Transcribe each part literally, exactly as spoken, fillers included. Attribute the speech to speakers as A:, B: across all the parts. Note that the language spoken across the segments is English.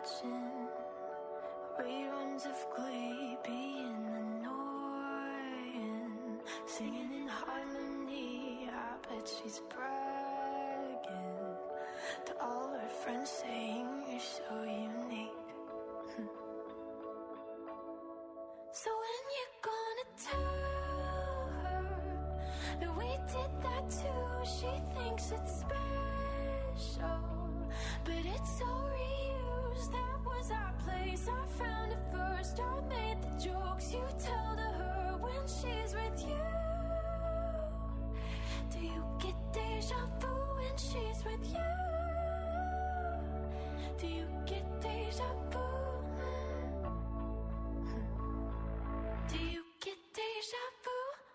A: watching reruns of Glee, being annoying, singing in harmony. I bet she's bragging to all her friends, saying you're so unique. So when you gonna tell her that we did that too? She thinks it's special, but it's so reused. That was our place, I found it first. I made the jokes you tell to her when she's with you. Do you get deja vu when she's with you? Do you get deja vu? Do you get deja vu?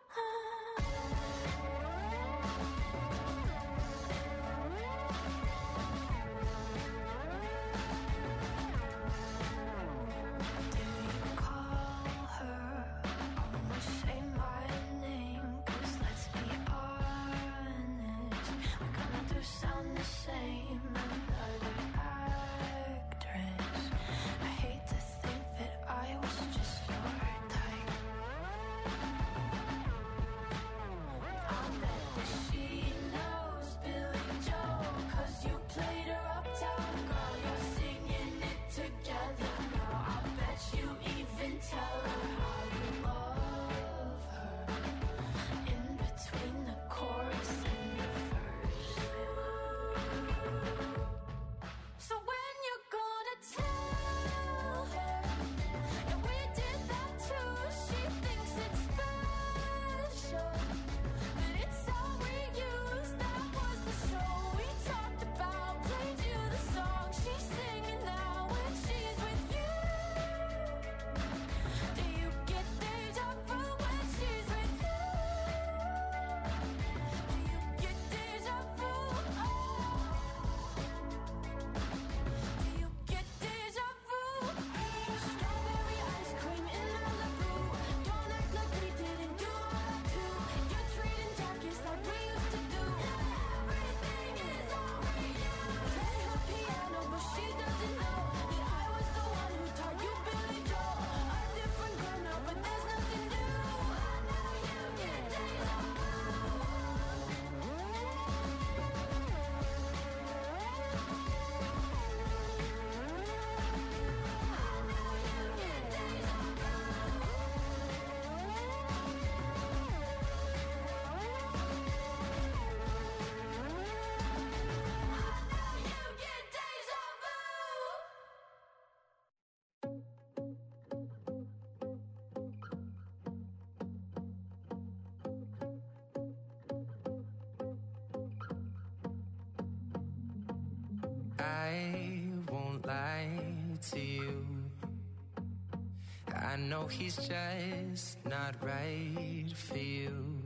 B: I won't lie to you. I know he's just not right for you.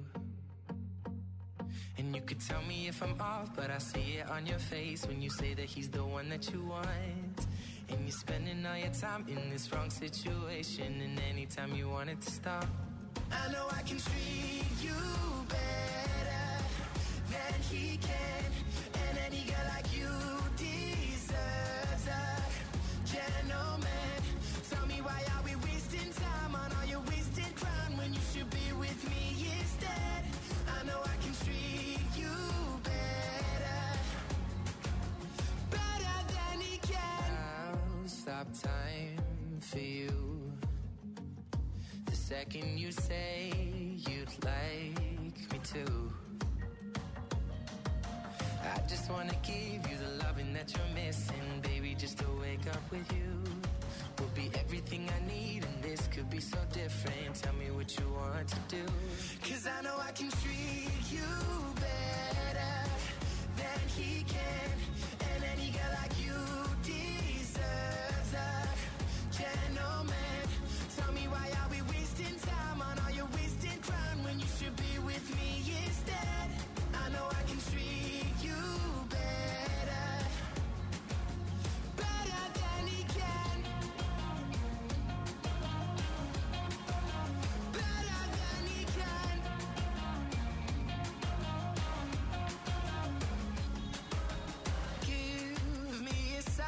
B: And you could tell me if I'm off, but I see it on your face when you say that he's the one that you want. And you're spending all your time in this wrong situation, and anytime you want it to stop,
C: I know I can treat you better than he can. And any girl like you deserves a gentleman. Tell me, why are we wasting time on all your wasted crown when you should be with me instead? I know I can treat you better, better than he can.
B: I'll stop time for you the second you say you'd like me to. I just wanna give you the loving that you're missing, baby, just to wake up with you will be everything I need, and this could be so different. Tell me what you want to do,
C: 'cause I know I can treat you better than he can. And any girl like you deserves a gentleman. Tell me, why are we wasting time on all your wasted crown when you should be with me instead? I know I can treat you better, better than he can, better than he can. Give me a sign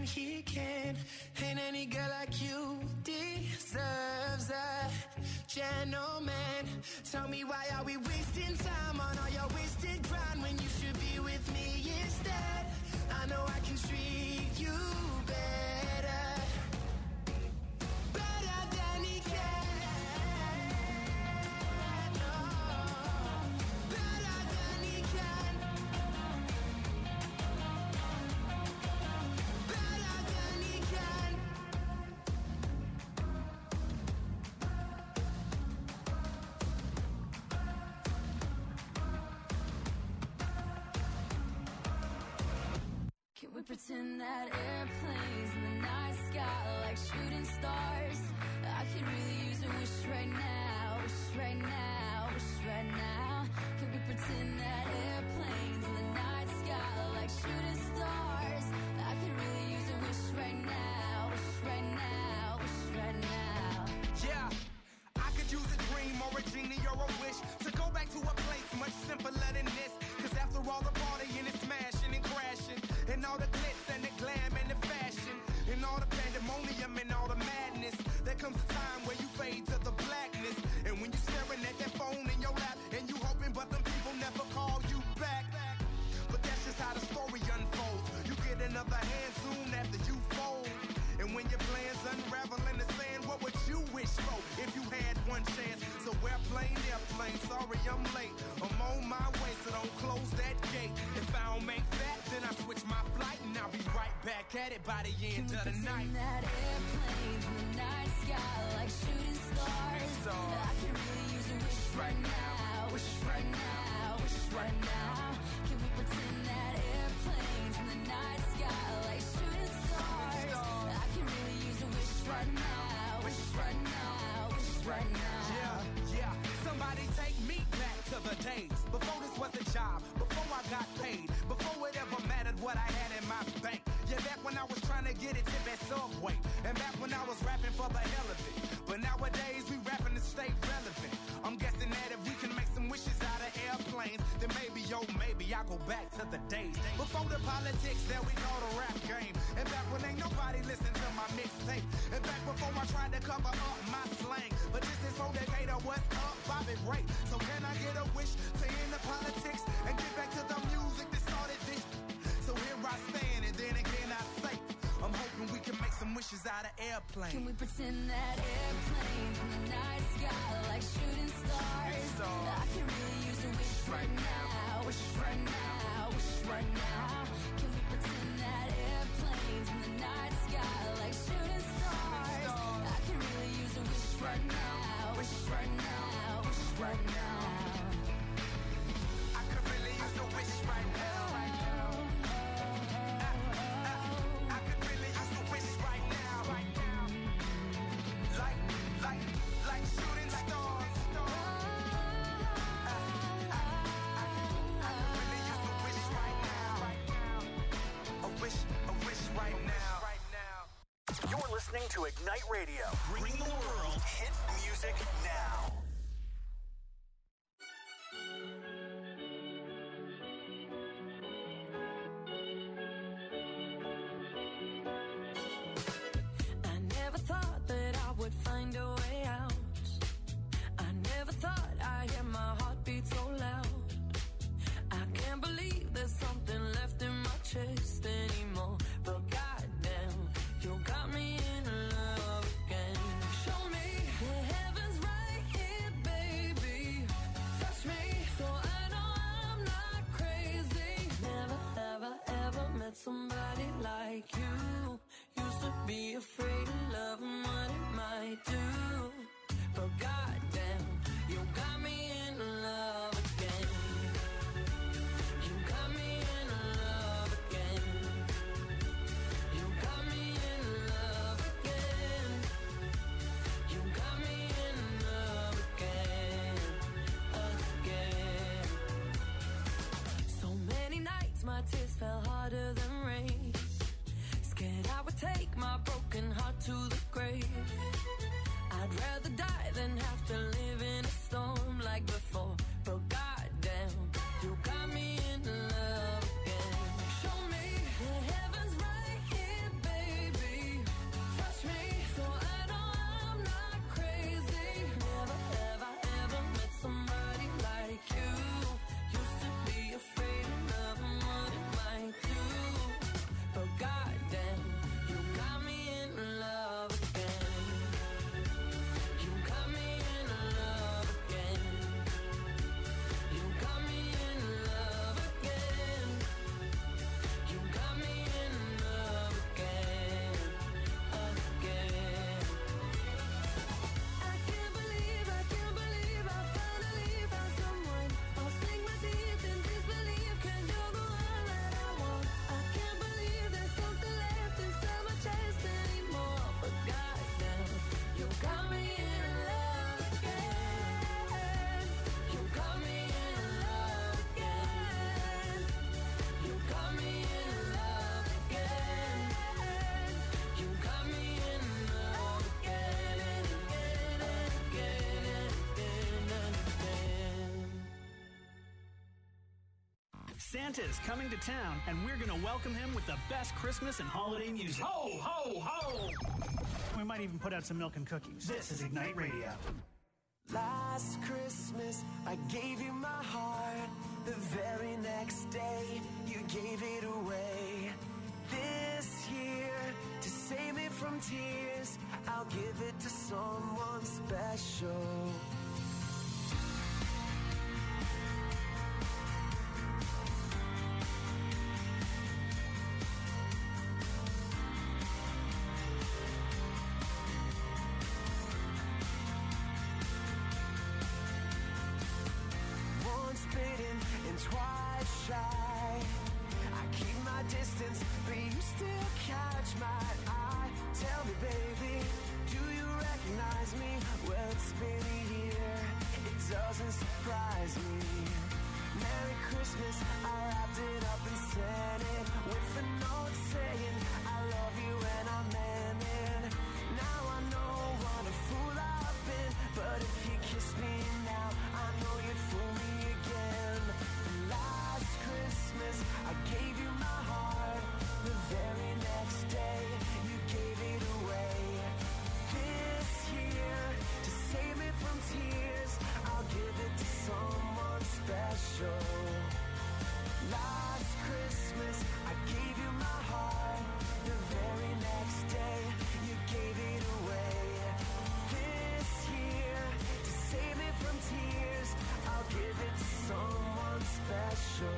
C: than he can. And any girl like you deserves a gentleman. Tell me, why are we wasting time on all your wasted grind when you should be with me instead? I know I can treat you better, better than he can. Oh, better than he can. Better than he can.
A: Can we pretend that airplanes in the night sky like shooting stars? I could really use a wish right now, wish right now, wish right now. Can we pretend that airplanes in the night sky like shooting stars? I could really use a wish right now, wish right now, wish right now.
D: Yeah, I could use a dream or a genie or a wish to go back to a place much simpler than this. Cause after all the partying and smashing and crashing, and all the glitz and the glam and the fashion, and all the pandemonium and all the madness, there comes a time where you fade to the blackness. And when you're staring at that phone in your lap, and you hoping but them people never call you back. But that's just how the story unfolds. You get another hand soon after you fold. And when your plans unravel in the sand, what would you wish for if you had one chance? So airplane, airplane, sorry I'm late. I'm on my way, so don't close that gate. If I don't make that, then I switch my flight, and I'll be right back at it by the end of the night.
A: Can we pretend that airplanes in the night sky like shooting stars?
D: stars.
A: I can really use a wish right now, wish right now, wish right now. Can we pretend that airplanes in the night sky like shooting stars? I can really use a wish right now, wish right now, wish right now.
D: Yeah, yeah. Somebody take me back to the days before this was a job, before I got paid, before it ever mattered what I had in my bank. Yeah, back when I was trying to get it to that Subway, and back when I was rapping for the hell of it. But nowadays we rapping to stay relevant. I'm guessing that if we can make some wishes out of airplanes, then maybe, yo, maybe I'll go back to the days before the politics that we call the rap game. And back when ain't nobody listened to my mixtape. And back before I tried to cover up my slang. But this is for Decatur, what's up, Bobby Ray. So can I get a wish to end the politics and get back to the music that started this? So here I stand, and then again I say, I'm hoping we can make some wishes out of airplanes.
A: Can we pretend that airplanes in the night sky like shooting stars? I can really use a wish right now, wish right now, wish right now. Can we pretend that airplanes in the night sky like shooting stars? I can really use a wish right now, wish right now, wish right now.
D: I could really use a wish right now.
E: Listening to Ignite Radio. Bring the world hit music now.
A: I never thought that I would find a way out. I never thought I'd hear my heartbeat so loud. I can't believe there's something left in my chest anymore. But goddamn, you got me in love again.
F: Santa is coming to town, and we're going to welcome him with the best Christmas and holiday music. Ho, ho, ho! We might even put out some milk and cookies. This is Ignite Radio.
C: Last Christmas, I gave you my heart. The very next day, you gave it away. This year, to save me from tears, I'll give it to someone special. Twice shy, I keep my distance, but you still catch my eye. Tell me, baby, do you recognize me? Well, it's been a year, it doesn't surprise me. Merry Christmas, I wrapped it up and sent it with a note saying I love you and I meant it. Now I know what a fool I've been, but if you kiss me now, I know you'd fool me again. Last Christmas, I gave you my heart. The very next day, you gave it away. This year, to save me from tears, I'll give it to someone special. Last Christmas, I gave you my heart. The very next day, you gave it away. This year, to save me from tears, I'll give it to someone special.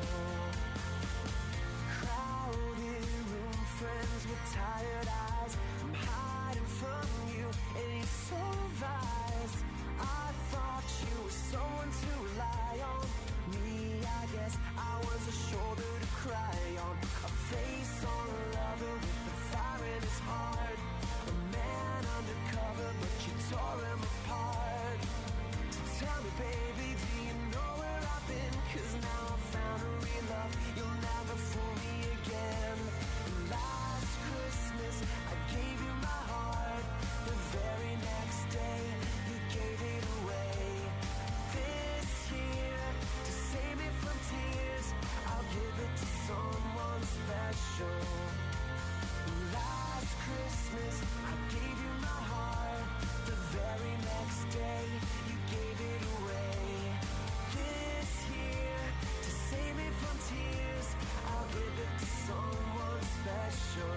C: Crowded room, friends with tired eyes. I'm hiding from you and you so wise. I thought you were someone to rely on. Me, I guess I was a shoulder to cry on. A face on a lover with the fire in his heart. A man undercover, but you tore him apart. So tell me, baby, do you know where I've been? Cause now I've found a real love. You'll never fool me again. Last Christmas, I gave you my heart. The very next day, you gave it away. This year, to save me from tears, I'll give it to someone special. Last Christmas, I gave you my heart. The very next day, you gave it away. This year, to save me from tears, I'll give it to someone special.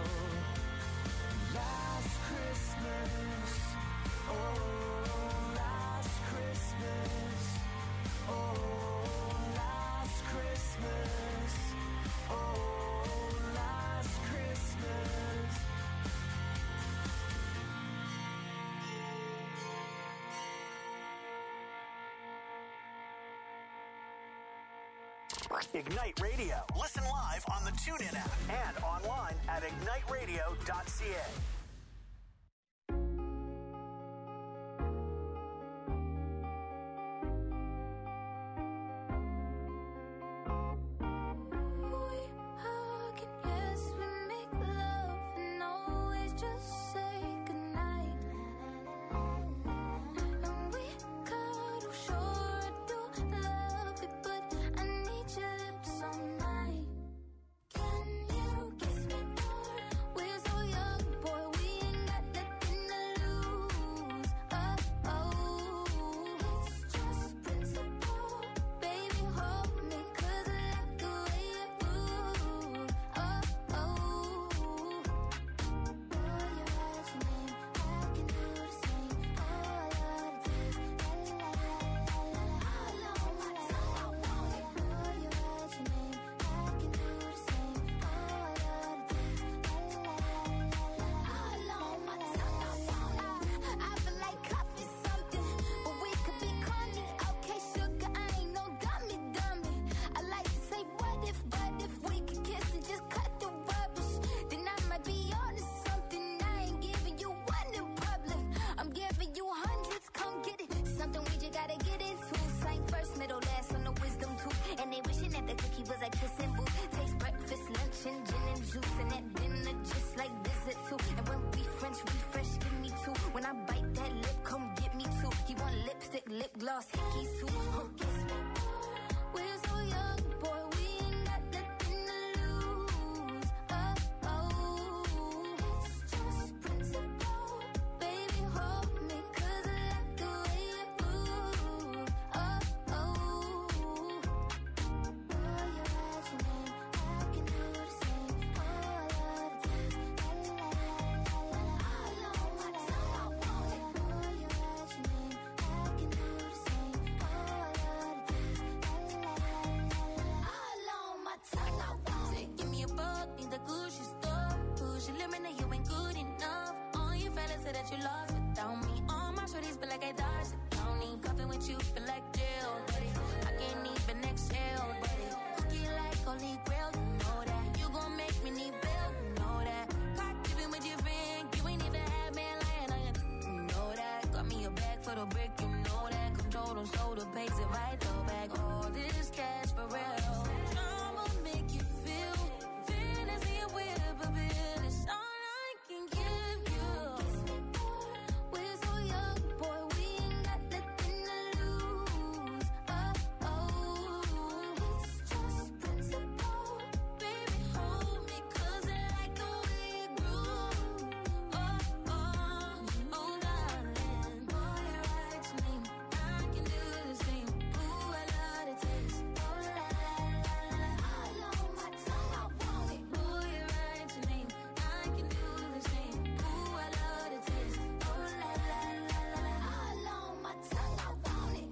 C: Last Christmas, oh, last Christmas, oh, last Christmas, oh, last Christmas.
E: Ignite Radio. Listen live on the TuneIn app and online at ignite radio dot c a.
A: Lip gloss, hickeys too. We're so young, boy, we ain't got the say that you lost without me. All my shorties feel like I dodged the county. Cuffing with you feel like jail, buddy. I can't even exhale, buddy. Cookie like holy grail, you know that. You gon' make me need bail, you know that. Caught keeping with your friend, you ain't even had man lying on you, you know that. Got me a bag for the brick, you know that. Control them, so the pace if I throw back all this cash for real. I'ma make you feel fantasy and whip a bill. It's all I can give you. We're so young, boy, we ain't got nothing to lose. Oh, oh, it's just principle. Baby, hold me, 'cause I like the way you groove. Oh, oh, oh, darling, boy, you're right to me. I can do the same. Ooh, I love the taste. Oh, la, la, la, la, all on my tongue, I want it. Boy, you're right to me. I can do the same. Ooh, I love the taste. Oh, la, la, la, la, la, all on my tongue, I want it.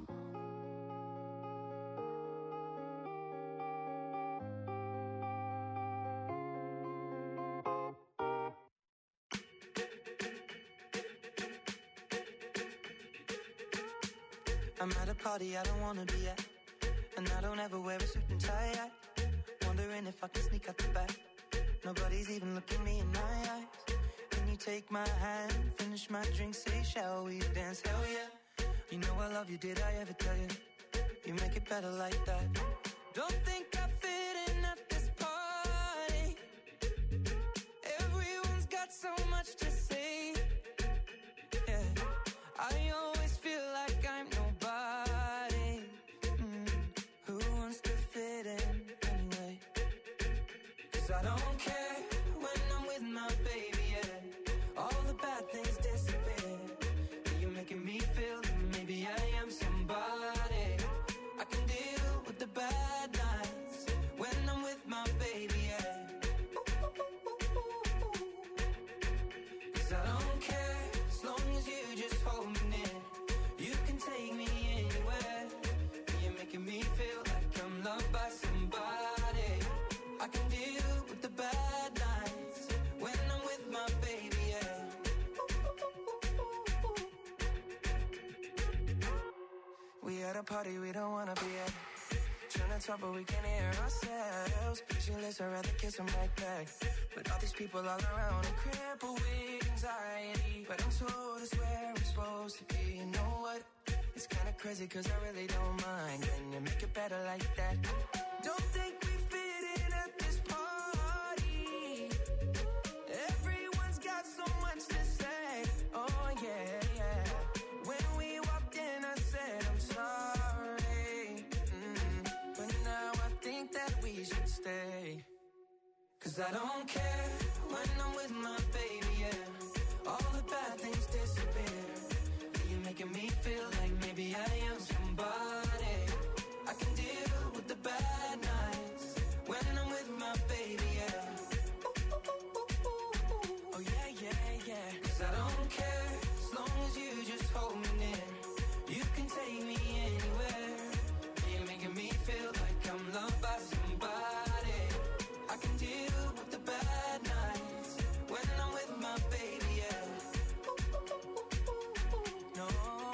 C: I'm at a party I don't wanna be at, and I don't ever wear a suit and tie. I wondering if I can sneak out the back. Nobody's even looking me in my eyes. Can you take my hand, finish my drink, say shall we dance? Hell yeah. You know I love you, did I ever tell you? You make it better like that. Don't think I fit in at this party. Everyone's got so much to say. Yeah, I always feel like I'm nobody. Mm, who wants to fit in anyway? 'Cause I don't care when I'm with my baby, yeah. All the bad things disappear. You're making me feel that maybe I am somebody. I can deal with the bad nights when I'm with my baby, yeah. 'Cause I don't care as long as you just hold me near. You can take me anywhere. You're making me feel like I'm loved by somebody. I can deal with the bad nights when I'm with my baby, yeah. We at a party we don't wanna be at. Trying to talk but we can't hear ourselves. Pictureless, I'd rather kiss them right back. But all these people all around are crippled with anxiety. But I'm told it's where I'm supposed to be. You know what? It's kinda crazy 'cause I really don't mind. Can you make it better like that? Don't think we fit in at this party. Everyone's got so much to say. Oh yeah, yeah. When we walked in I said I'm sorry. Mm, but now I think that we should stay. 'Cause I don't care when I'm with my baby, yeah. All the bad things disappear. You're making me feel like maybe I am somebody. I can deal with the bad nights when I'm with my baby, yeah. Oh yeah, yeah, yeah. 'Cause I don't care as long as you just hold me near. You can take me anywhere. You're making me feel like I'm loved by somebody. I can deal with the bad nights when I'm with my baby, yeah. No,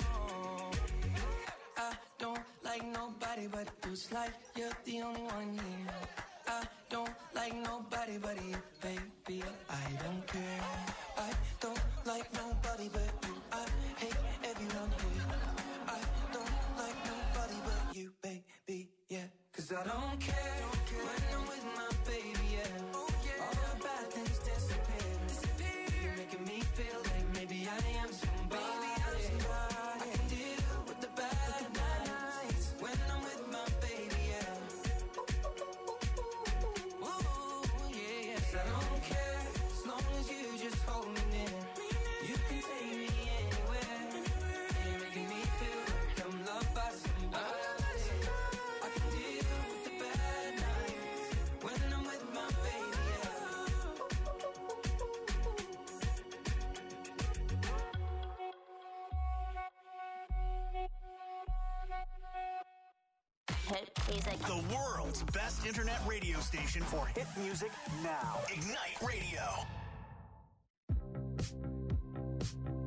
C: I don't like nobody but you. It's like you're the only one here. I don't like nobody but you, baby. I don't care. I don't like nobody but you. I hate everyone here. I don't like nobody but you, baby, yeah. 'Cause I don't care when I'm with my baby, yeah. All the bad things disappear. You're making me feel like maybe I am somebody. I can deal with the bad nights when I'm with my baby, yeah. Ooh, yeah, yeah. 'Cause I don't care as long as you just hold me near. You can take me anywhere. You're making me feel like I'm loved by somebody. I can deal with the bad nights when I'm with my baby, yeah.
E: The world's best internet radio station for hit music now. Ignite Radio.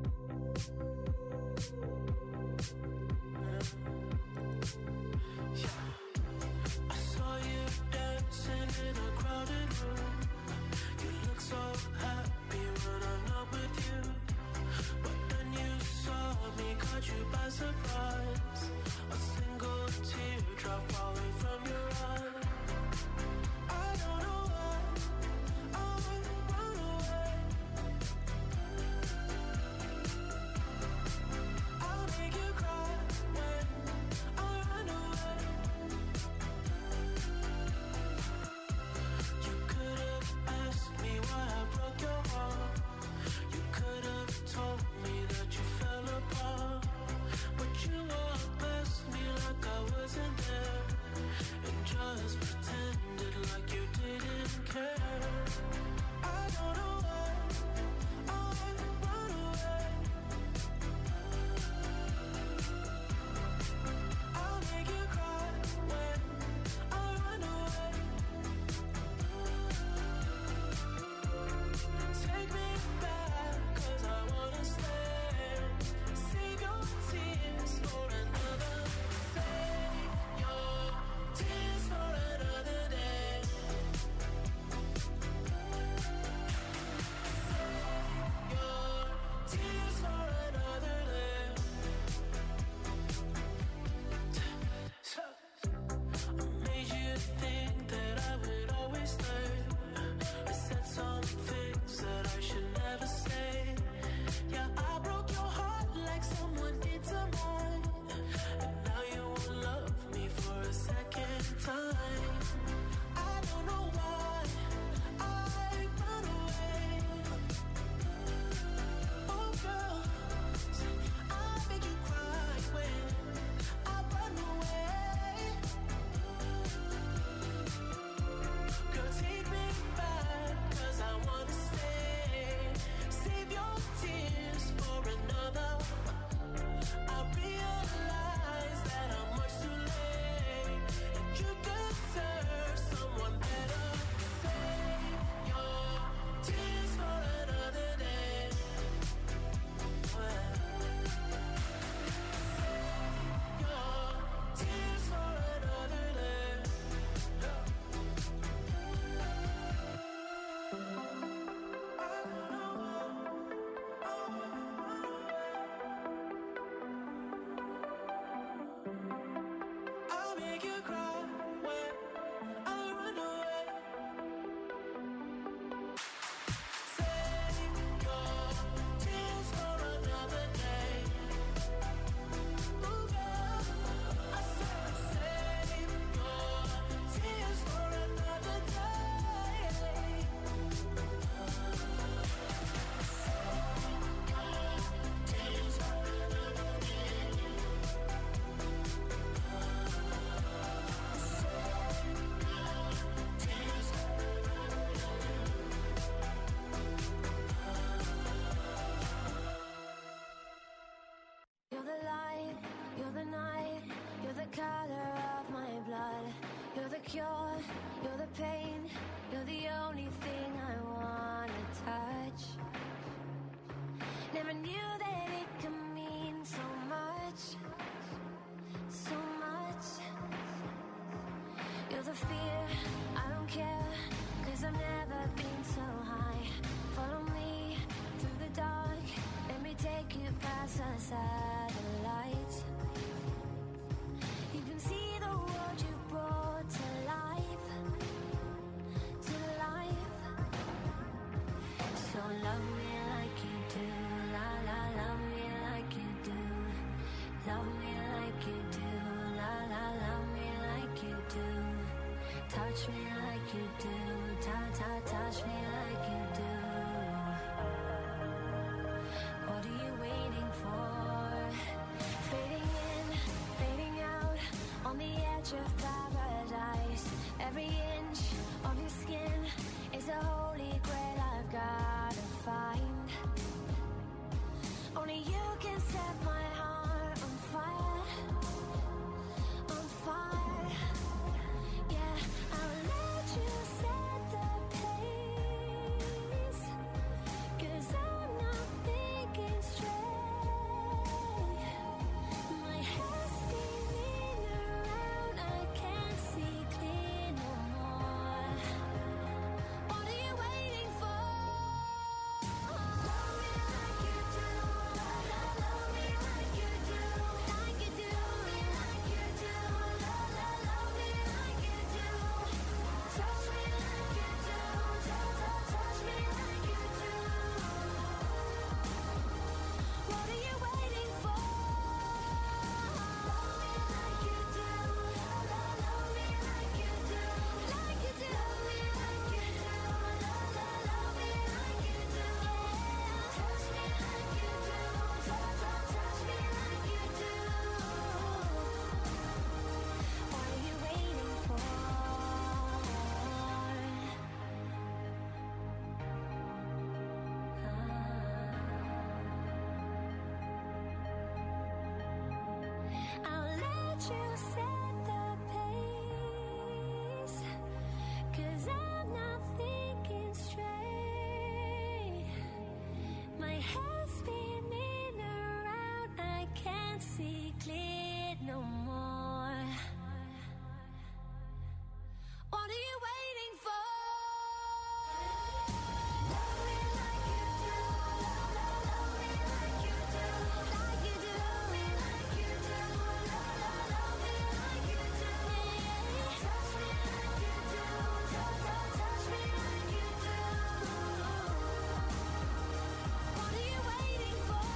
A: color of my blood. You're the cure, you're the pain, you're the only thing I wanna touch. Never knew that it could mean so much, so much. You're the fear, I don't care, cause I've never been so high. Follow me through the dark, let me take you past the satellites. You can see the world you brought to life, to life. So love me like you do, la la, love me like you do. Love me like you do, la la, love me like you do. Touch me like you do, ta ta, touch me like you do. What are you waiting for? Fading in, fading out, on the edge of paradise. Every inch of your skin is a holy grail I've gotta find. Only you can set my heart on fire, on fire. Yeah, I'll let you set the pace, cause I'm not thinking straight. My head's spinning around, I can't see clear no more. What are you waiting for? Love me like you do, la la, love me like you do, like you do, me like you do, la la, love me like you do. Touch me like you do, touch, touch, touch me like you do. What are you waiting for? Love me like you do, la la, love me like you do, like you do, me like you do, la la, love me like you do. Touch me like you do, touch, touch, touch me like you do. What are you waiting for? I'll let you set the pace, cause I'm not thinking straight. My head's spinning around, I can't see clear no more. What are you waiting for? Love me like you do, la la, love me like you do, like you do, me like you do, la la, love me like you do. Touch me like you do, touch, touch, touch me like you do. What are you waiting for?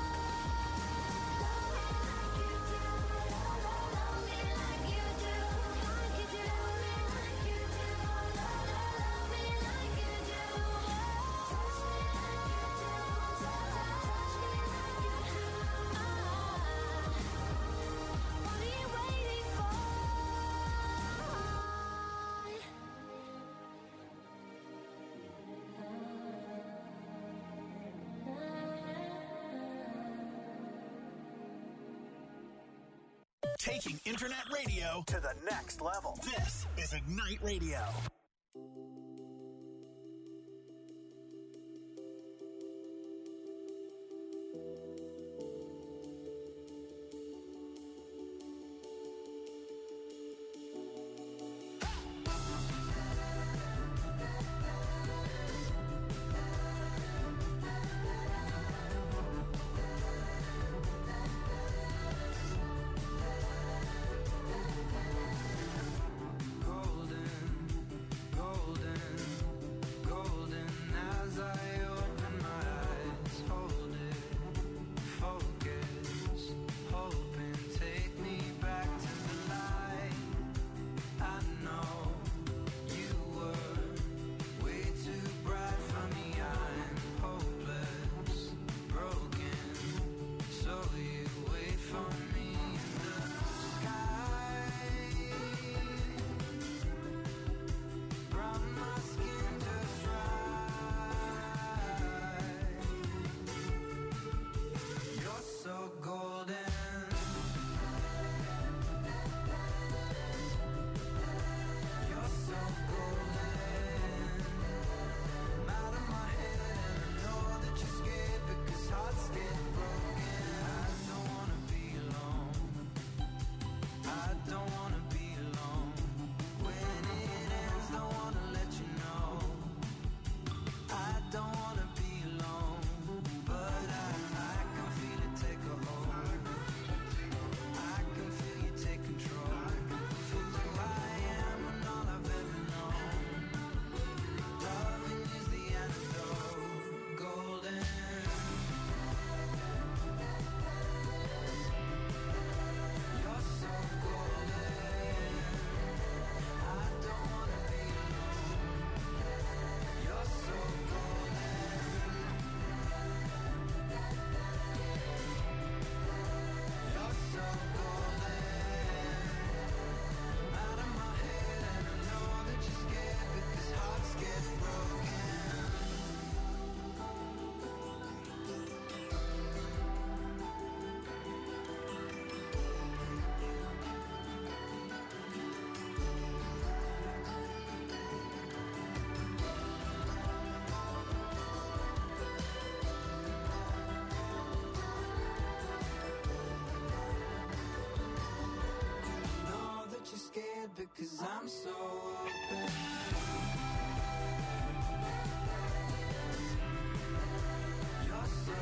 A: Love me like you do, la la, love me like you do, like you do, me like you do, la la, love me like you do. Touch me like you do, touch, touch, touch me like you do. What are you waiting for?
E: Taking internet radio to the next level. This is Ignite Radio.
B: Golden
C: it, 'cause I'm so open. You're so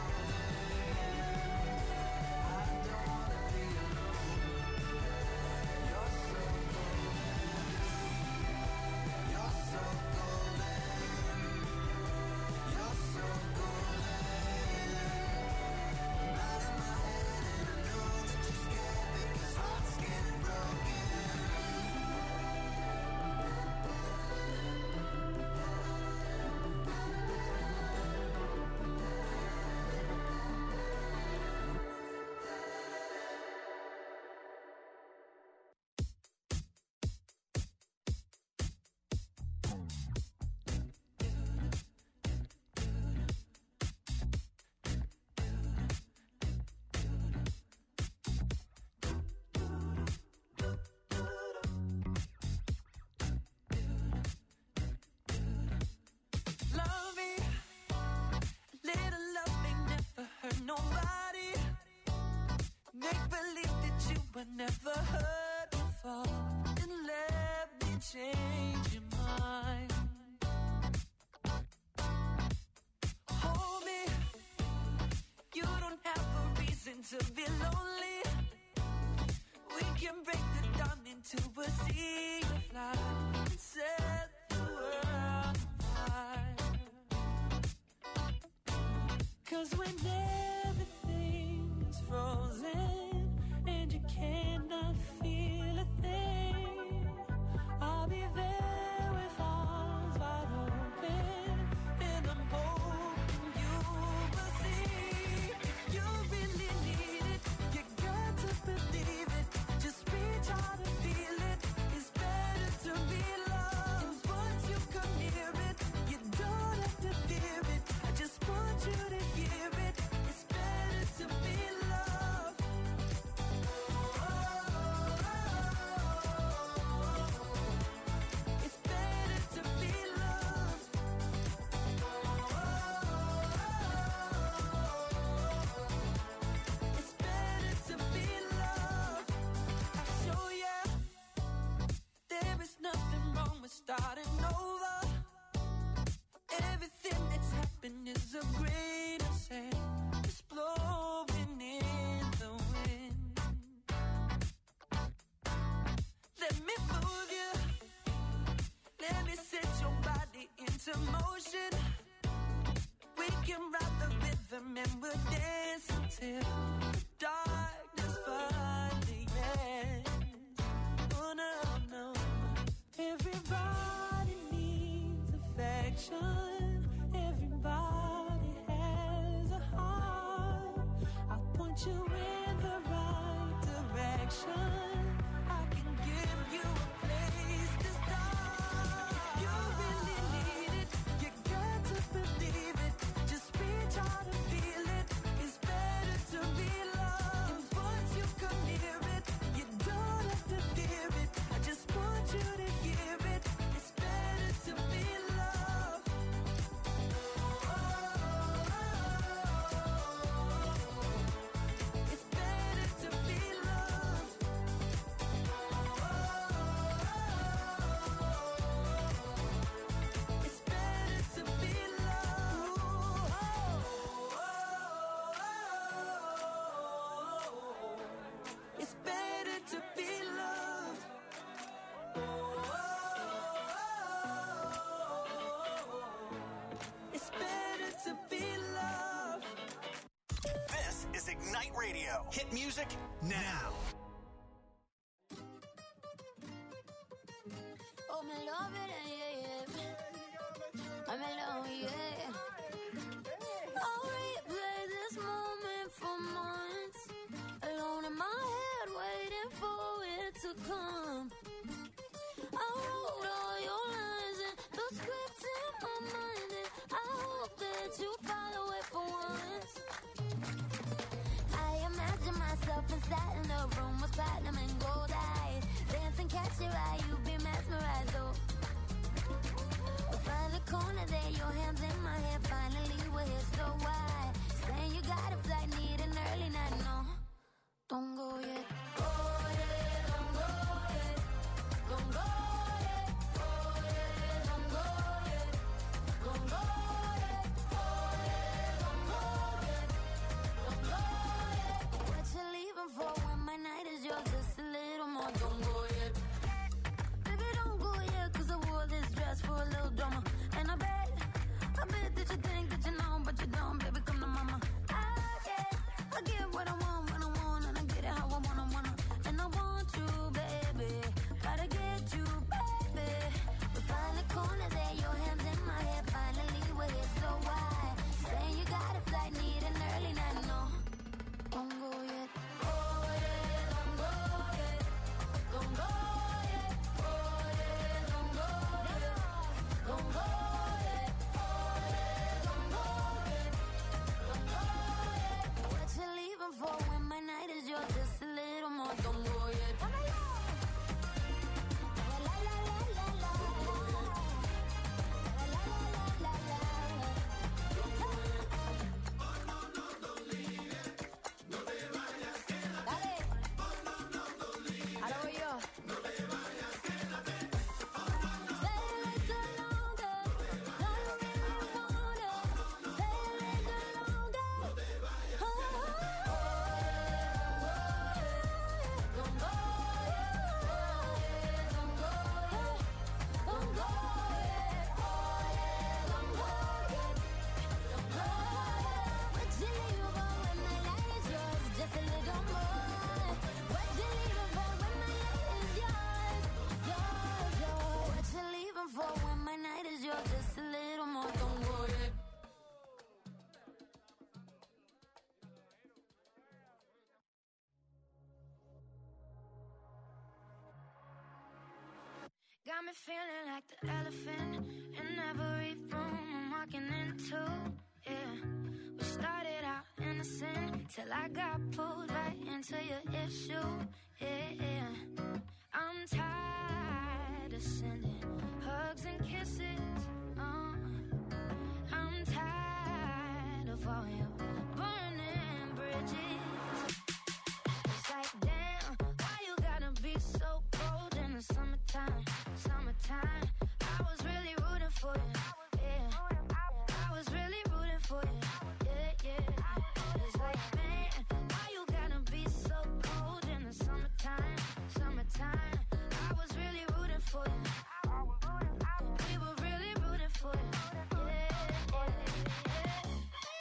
G: never heard before, and let me change your mind. Hold me, you don't have a reason to be lonely. We can break the dawn into a sea of light and set the world on fire. 'Cause when everything is frozen and you cannot feel a thing, I'll be there with arms wide open, and I'm hoping you will see. If you really need it, you got to believe it. Just reach out and feel it. It's better to be loved. Once you come near it, you don't have to fear it. I just want you to hear it. It's better to be loved. It's better to be loved. It's better to be loved. I'll show ya there is nothing wrong with starting over. Everything that's happened is a grain of sand just blowing in the wind. Let me move you. Let me set your body into motion. We can ride the rhythm and we'll dance until the darkness finally ends. Oh no, no. Everybody needs affection. Everybody has a heart. I'll point you in the right direction. I can give you a place to start. If you really need it, you got to believe it. Just reach out and feel it. It's better to be loved. And once you come near it, you don't have to fear it. I just want you to hear it. It's better to be loved. It's better to be loved. It's better to be loved. It's better to be loved. It's better to be loved.
E: This is Ignite Radio. Hit music now.
A: Oh, me love it, yeah, yeah. I'm alone, yeah. I'll replay this moment for months. Alone in my head, waiting for it to come. I wrote all your lines and the script in my mind, and I hope that you follow it for once. I imagine myself inside in a room with platinum and gold eyes. Dance and catch your eye, you be mesmerized, oh. Find the corner there, your hands in my hair. Finally, we're here, so why? Saying you got a flight, need an early night, no. Don't go yet. Go yet, don't go yet. me feeling like the elephant in every room I'm walking into. Yeah, we started out innocent till I got pulled right into your issue. Yeah, yeah. I'm tired of sending hugs and kisses. Uh, I'm tired of all your burning bridges. It's like, damn, why you gotta be so cold in the summertime? Summertime, I was really rooting for you. Yeah, I was really rooting for you. Yeah, yeah. It's like, man, why you gotta be so cold in the summertime? Summertime, I was really rooting for you. We were really rooting for you. Yeah, yeah, yeah.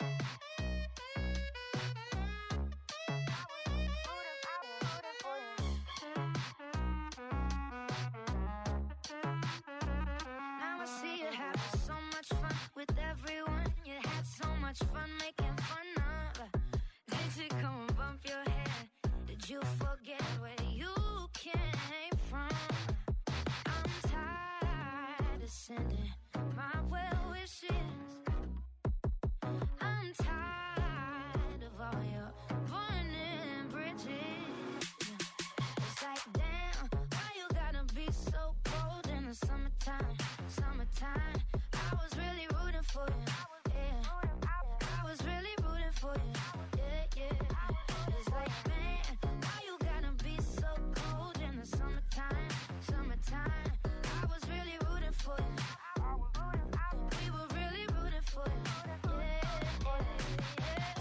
A: Now I see you having so much fun with everyone. You had so much fun making fun of. Did you come and bump your head? Did you forget where you came from? I'm tired of sending my well wishes. I'm tired of all your burning bridges. It's like, damn, why you gotta be so cold in the summertime? Summertime, I was really rooting for you. Yeah, I was really rooting for you. Yeah, yeah. It's like, man, why you gotta be so cold in the summertime? Summertime, I was really rooting for you. We were really rooting for you. Yeah, yeah, yeah.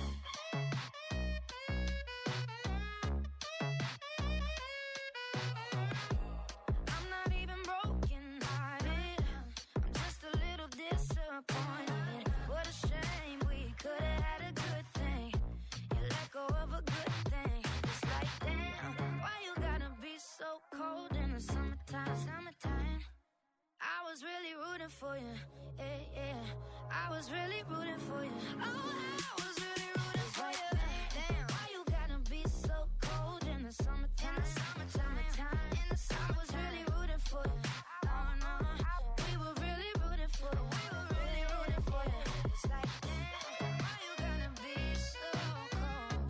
A: I'm not even broken hearted. I'm just a little disappointed. What a shame, we could have had a good thing. You let go of a good thing. It's like, damn, why you gotta be so cold in the summertime? Summertime, I was really rooting for you. Yeah, yeah, I was really rooting for you. Oh, I was really rooting for you. Damn, why you gotta be so cold in the summertime? Summertime, in the summer, I was really rooting for you. Oh no, we were really rooting for you. We were really rooting for you. It's like, damn, why you gotta be so cold?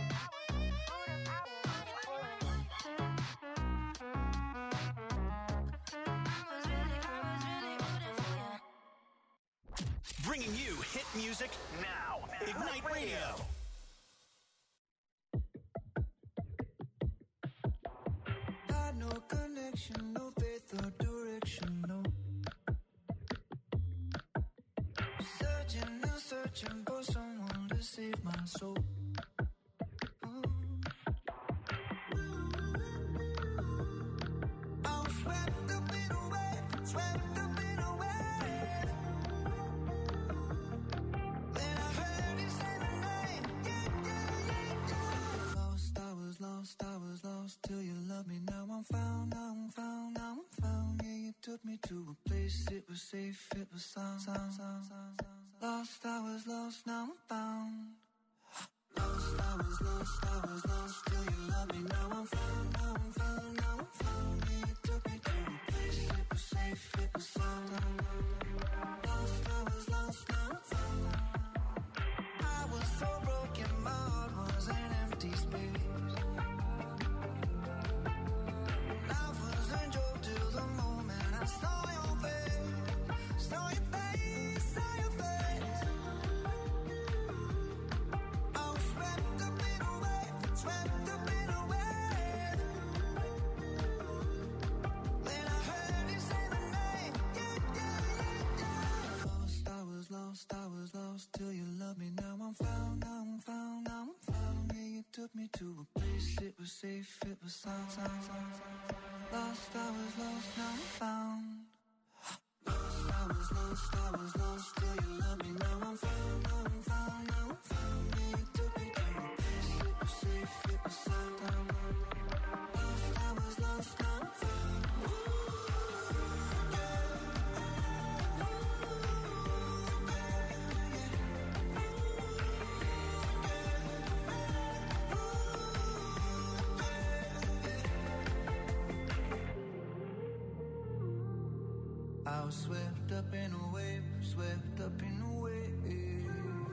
A: I was really, I was really rooting for you.
E: Bringing you hit music now. Ignite Radio.
C: Got no connection, no faith or direction, no. Searching and searching for someone to save my soul. Ooh. I'm swept up in a wave, swept up in a wave. Then I heard you say my name, yeah, yeah, yeah, yeah. Lost, I was lost, I was lost till you loved me. Now I'm found, now I'm found, now I'm found. Yeah, you took me to a place, it was safe, it was sound, sound, sound, sound, sound. Lost, I was lost, now I'm found. Lost, I was lost, I was lost till you loved me. Now I'm found, now I'm found, now I'm found. Yeah, you took me to a place, it was safe, it was sound. Lost, I was lost, now I'm found. I was so broken, my heart was an empty space. Life was a joke till the moment I saw your face, saw your face, saw your face. I was swept up in a wave, swept up in a wave. Then I heard you say my name, yeah, yeah, yeah, yeah. Lost, I was lost, I was lost till you loved me. Now I'm found, now I'm found, now I'm found. Yeah, you took me to a place, it was safe, it was sound, sound, sound, sound. Lost, I was lost, now I'm found. Lost, I was lost, I was lost till you loved me. Now I'm found, now I'm found, now I'm found. Yeah, you took me to a place, it was safe, it was sound. Lost, I was lost, now I'm found. I was swept up in a wave, swept up in a wave.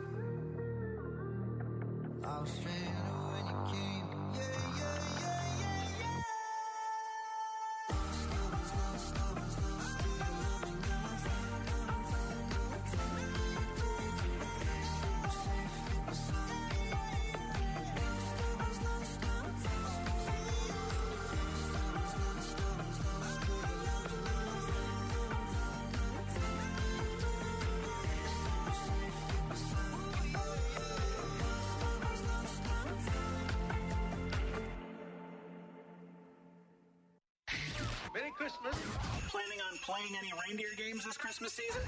C: I was stranded when you came. Yeah, yeah, yeah, yeah, yeah. Stubborn, slow, stubborn, slow, still your loving now. Safe beside me. Stubborn, slow, stubborn, slow, stubborn, slow, stubborn, slow, still your loving now.
H: Merry Christmas.
F: Planning on playing any reindeer games this Christmas season?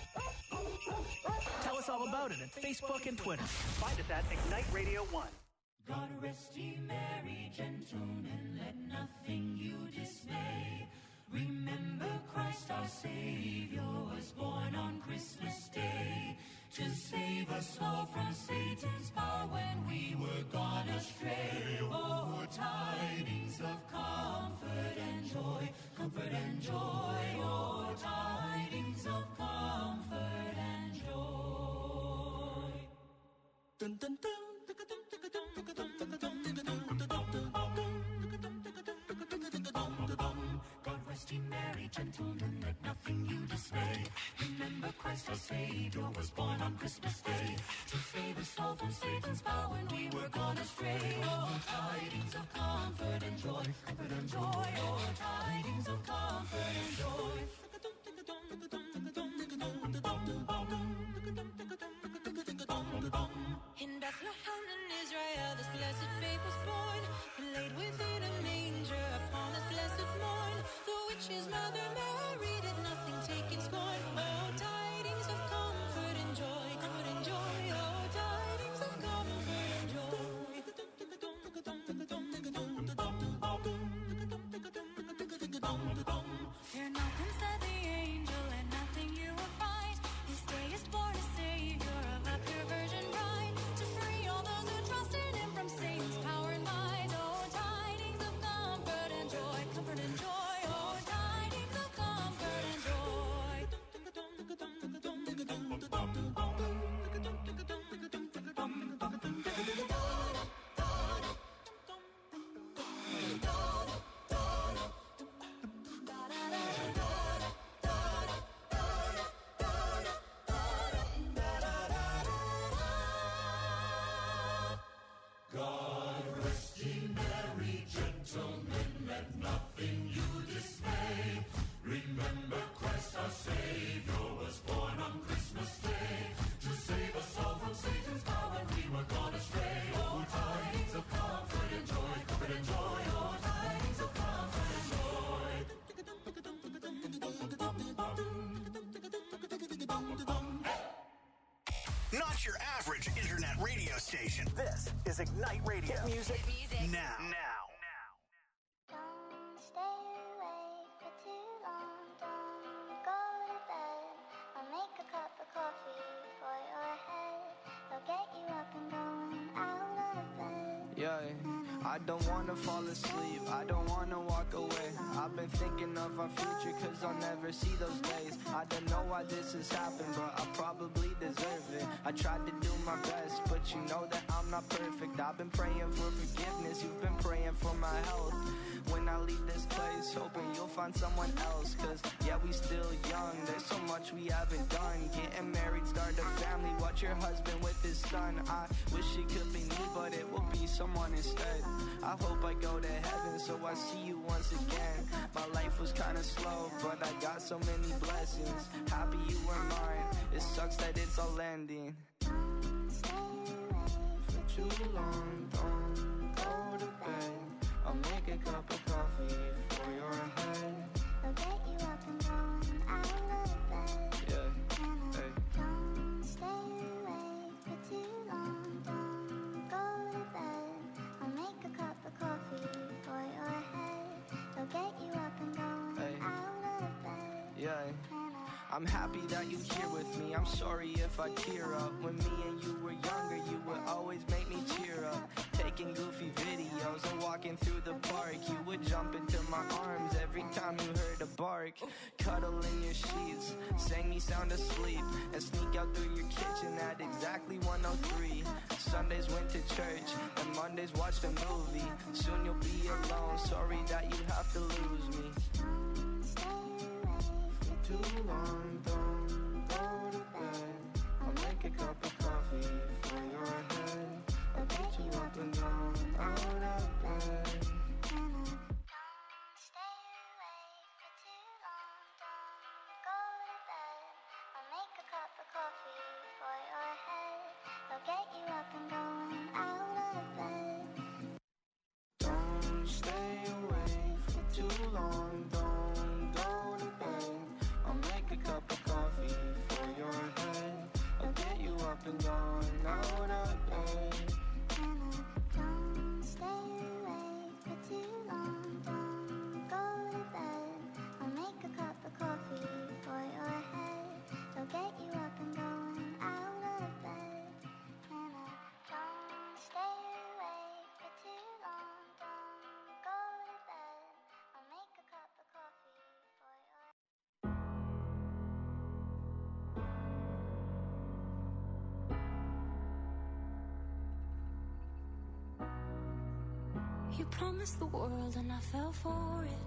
F: Tell us all about it at Facebook and Twitter.
I: Find us at Ignite Radio one.
G: God rest ye merry gentlemen, let nothing you dismay. Remember Christ our Savior was born on Christmas Day to save us all from Satan's power when we were gone astray. Oh, tidings of comfort and joy, comfort and joy. Oh, tidings of comfort and joy. Dun, dun, dun. God rest ye merry gentlemen, let nothing you dismay. Remember Christ our Savior was born on Christmas Day to save us all from Satan's power when we were gone astray. Oh, tidings of comfort and joy, comfort and joy. Oh, tidings of comfort and joy. In Bethlehem in Israel, this blessed babe was born, laid within a manger upon this blessed morn. The witch's mother Mary did nothing take in scorn. Oh, tidings of comfort and joy, comfort and joy. Oh, tidings of comfort and joy. Fear nothing, said the angel, and nothing you will find. This day is born a Savior of a pure virgin bride, to free all those who trust in him from Satan's power and might. Oh, tidings of comfort and joy, comfort and joy. Oh, tidings of comfort and joy. God rest ye merry gentlemen, let nothing you dismay. Remember Christ our Savior was born on Christmas Day to save us all from Satan's power when we were gone astray. Oh, tidings of comfort and joy, comfort and joy. Oh, tidings of comfort and joy.
E: Not your average internet radio station.
I: This is Ignite Radio.
E: Hit music,
A: music.
E: now.
I: Now.
A: Don't stay awake for too long. Don't go to bed. I'll make a cup of coffee for your head. I'll get you up and going out of bed.
C: Yeah, I don't wanna fall asleep, I don't wanna walk away. I've been thinking of our future cause I'll never see those days. I don't know why this has happened, but I probably deserve it. I tried to do my best, but you know that I'm not perfect. I've been praying for forgiveness, you've been praying for my health. When I leave this place, hoping you'll find someone else. Cause yeah, we still young, there's so much we haven't done. Getting married, start a family, watch your husband with his son. I wish it could be me, but it will be someone instead. I hope I go to heaven so I see you once again. My life was kinda slow, but I got so many blessings. Happy you were mine, it sucks that it's all ending.
A: Don't stay awake
C: For too long, don't go to bed. I'll make a cup of coffee for your head.
A: I'll get you up and going out of bed.
C: Yeah, hey.
A: Don't stay awake for too long. Don't go to bed. I'll make a cup of coffee for your head. I'll get you up and going
C: Hey.
A: out of bed.
C: Yeah.
A: And I
C: I'm happy that you're here with me. I'm sorry if I tear up. When me and you were younger, you would always make me cheer up. Taking goofy videos and walking through the park, you would jump into my arms every time you heard a bark.
B: park. Cuddle in your sheets, sang me sound asleep, and sneak out through your kitchen at exactly one oh three. Sundays went to church, and Mondays watched a movie. Soon you'll be alone, sorry that you have to lose me. For too long, don't go to bed. I'll make a cup of coffee for your head. I'll get you up and down, out of bed. Don't stay awake for too long, don't go to bed. I'll make a cup of coffee for your head. I'll get you up and down, out of bed.
A: Don't stay awake for too long, don't go to bed. I'll make a cup of coffee for your head. I'll get you up and going out of bed. And I don't stay awake for too long, don't go to bed. I'll make a cup of coffee for your head. You promised the world and I fell for it.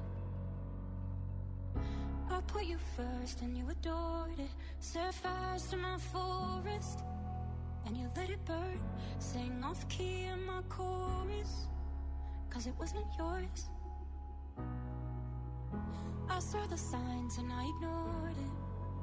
A: I put you first and you adored it. Set fires to my forest and you let it burn. Sang off key in my chorus, cause it wasn't yours. I saw the signs and I ignored it.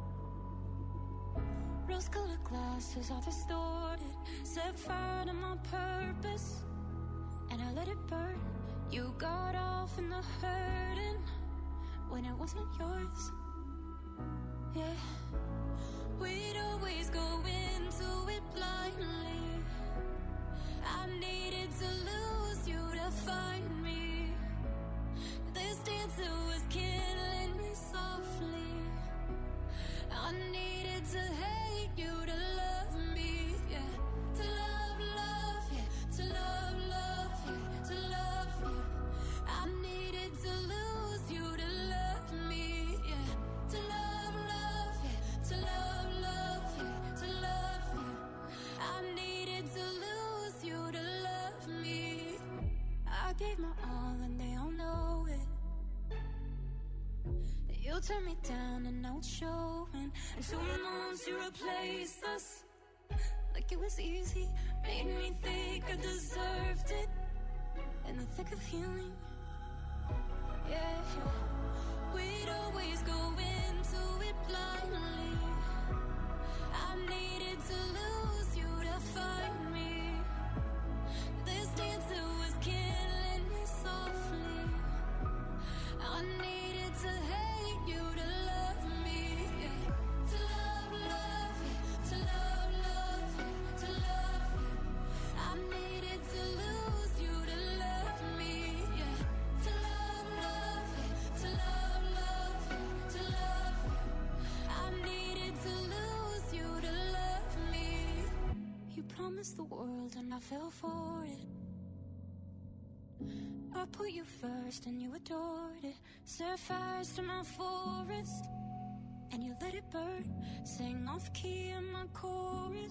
A: Rose-colored glasses all distorted. Set fire to my purpose and I let it burn. You got off in the hurting when it wasn't yours. Yeah, we'd always go into it blindly. I needed to lose you to find me. This dancer was killing me softly. I needed to hate you to love me. Yeah, to love, love, yeah, to love, love, yeah, to love you. I needed to lose you to love me. Yeah, to love, love, yeah, to love, love, yeah, to love you. I needed to lose you to love me. I gave my all and they all know it. You turned me down and now it's showing. And two months you replaced us like it was easy. Made me think I deserved it in the thick of healing. Yeah, we'd always go into it blindly. I needed to lose you to find me. This dancer was killing me softly. I needed to hate you to love me. Yeah. To love, love, yeah. To love, love, yeah. To love you. I needed to lose you to love me. Yeah. To love, love, yeah. To love, love, yeah. To love you. I needed to lose you to love me. You promised the world and I fell for it. I put you first and you adored it. Set fires to my forest and you let it burn. Sang off key in my chorus.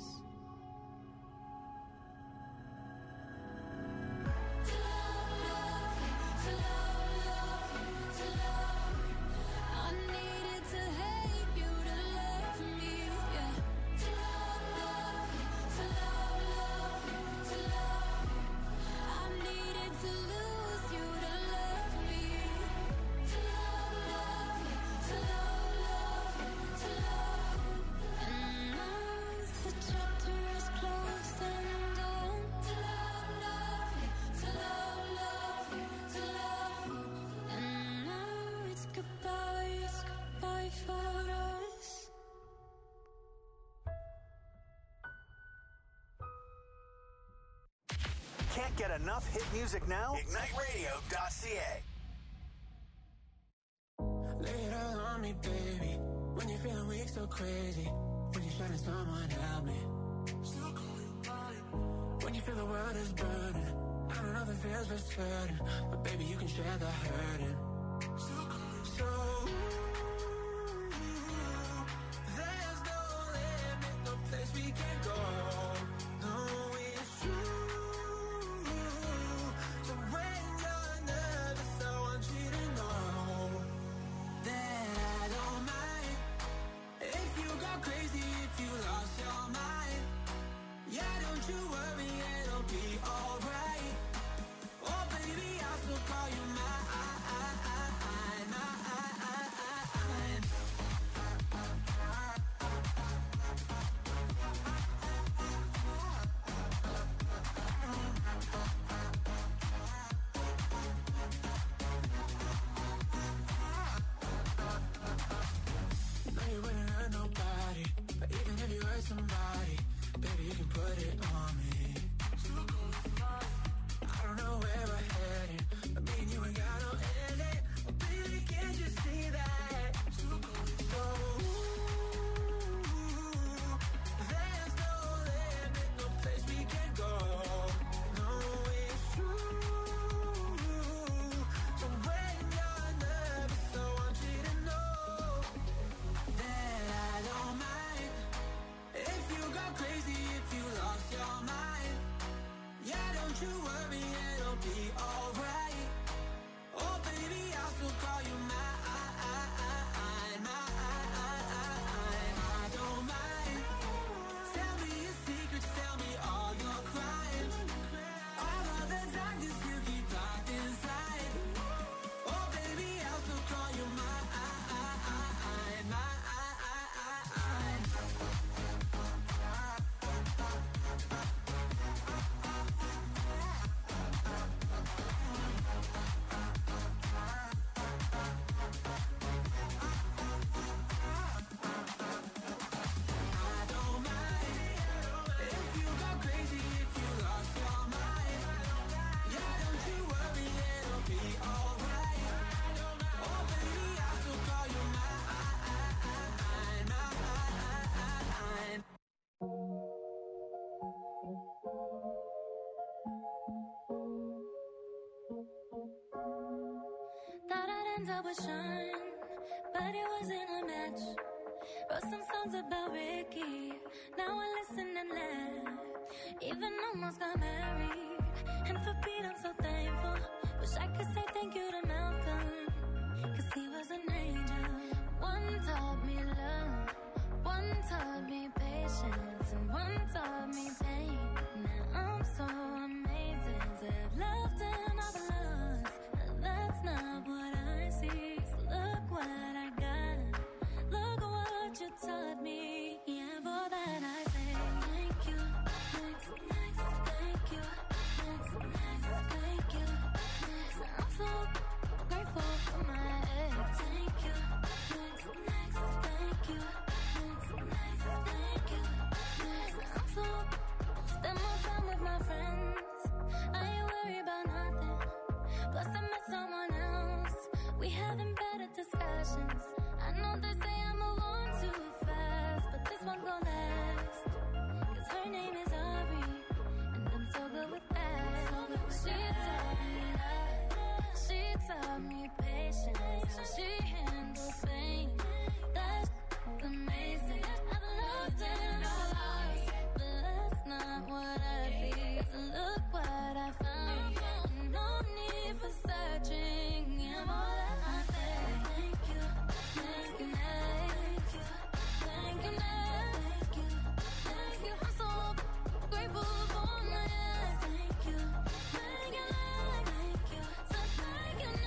A: To love, love, yeah. To love, love, yeah. To love you. I needed to hate you to love me. Yeah. To love, love, yeah. To love, love, yeah. To love you. I needed to lose you to love me. To love, love, yeah. To love, love, yeah. To love you. And now the chapter is closed and done. To love, love, yeah. To love, love, yeah. To love you. And now it's goodbye, it's goodbye for us.
E: Can't get enough hit music now? ignite radio dot c a.
J: Lay it all on me, baby. When you're feeling weak, so crazy. When you're shutting someone help me. When you feel the world is burning. I don't know if it feels for certain, but baby, you can share the hurting. So
A: end up with Sean, but it wasn't a match. Wrote some songs about Ricky, now I listen and laugh. Even almost got married, and for Pete I'm so thankful. Wish I could say thank you to Malcolm, cause he was an angel. One taught me love, one taught me patience, and one taught me pain. Now I'm so amazing to have loved and I've lost. That's not what I see, so look what I got. Look what you taught me, yeah, for that I say thank you, next, next, thank you, next, next, thank you, next. I'm so grateful for my ex. Thank you, next, next, thank you, next, next, thank you, next. I'm so spend more time with my friends. I ain't worried about nothing. Plus I met someone else. We having better discussions. I know they say I move on too fast, but this one gon' last. Cause her name is Ari, and I'm so good with that. She taught me love, she taught me patience, how she handles pain. That's amazing. I've loved and lost, but that's not what I feel. So look what I found. No need for searching. I'm all that I say. Thank you, thank you, thank you, thank you, thank you, thank you. I'm so grateful for my ex. Thank you, thank you, thank you, so thank you,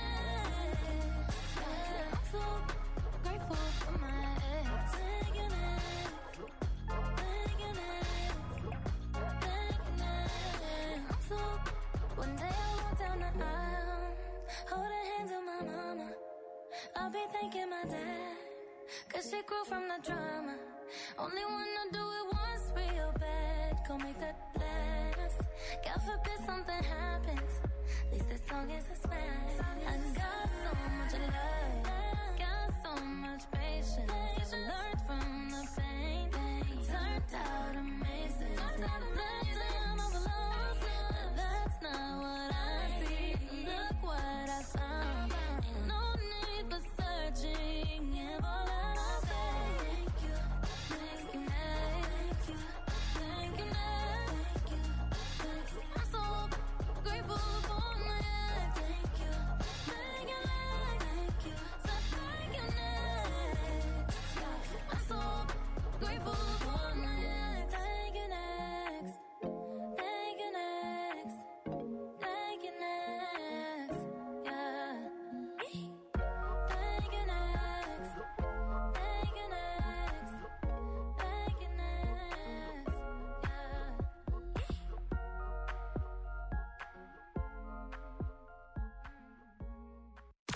A: next. Yeah, I'm so grateful for my ex. Thank you, next. Thank you, next. Thank you, next. I'm so. One day I walk down the aisle, holding hands with my mama. I'll be thanking my dad, cause she grew from the drama. Only wanna do it once real bad, go make that last. God forbid something happens, at least this song is a smash. I got so